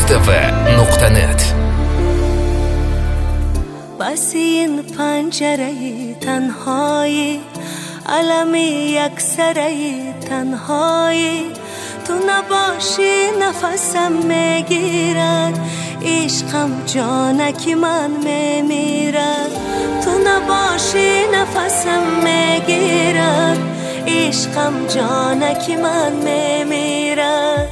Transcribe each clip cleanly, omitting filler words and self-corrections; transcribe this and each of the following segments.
mustv.net. بس این پنجره تنهایی، علم یک سره تنهایی، تو نباشی نفسم میگیرد، عشقم جانکی من میمیرد. تو نباشی نفسم میگیرد، عشقم جانکی من میمیرد.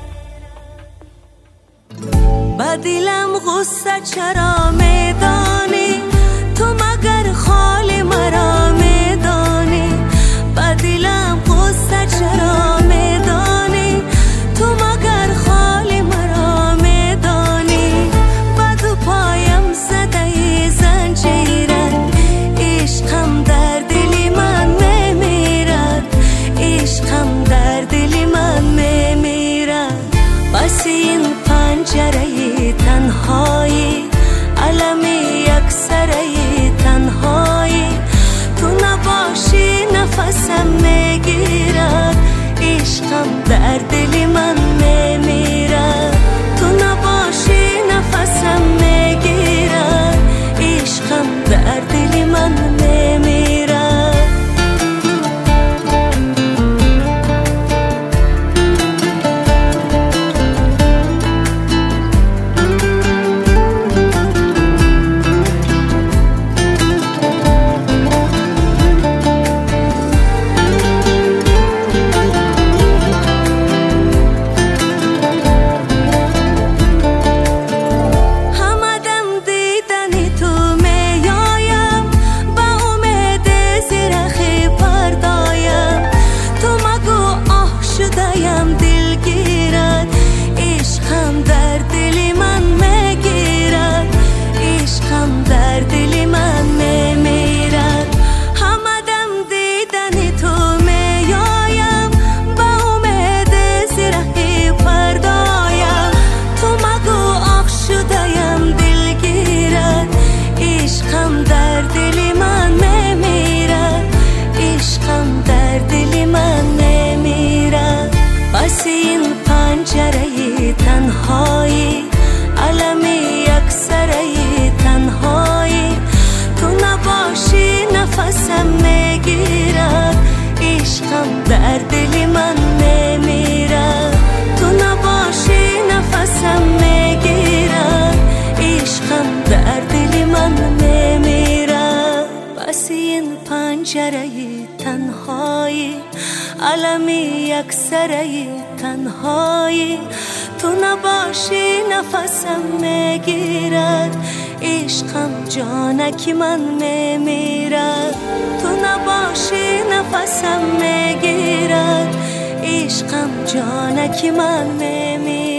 با دلم غصه چرا میدانی، تو مگر خالی مرا میدانی. با دلم غصه چرا میدانی، تو مگر خالی مرا میدانی. با دو پایم زده زنجیرت، عشقم در دلی من میمیرد، عشقم در دلی من میمیرد. بس این پنجره تنهایی، علمی یک سره تنهایی، تو نباشی نفسم میگیرد، عشقم در دلی من میمیرد. تو نباشی نفسم میگیرد، عشقم در دلی من میمیرد. تنهایی، علمی یک سره تنهایی، تو نباشی نفسم میگیرد، عشقم در دلی من میمیرد. تو نباشی نفسم میگیرد، عشقم در دلی من میمیرد. بس این پنجره تنهایی، علمی یک سره تنهایی، تو نباشی نفسم میگیرد، عشقم جانکی من میمیرد. تو نباشی نفسم میگیرد، عشقم جانکی من میمیرد.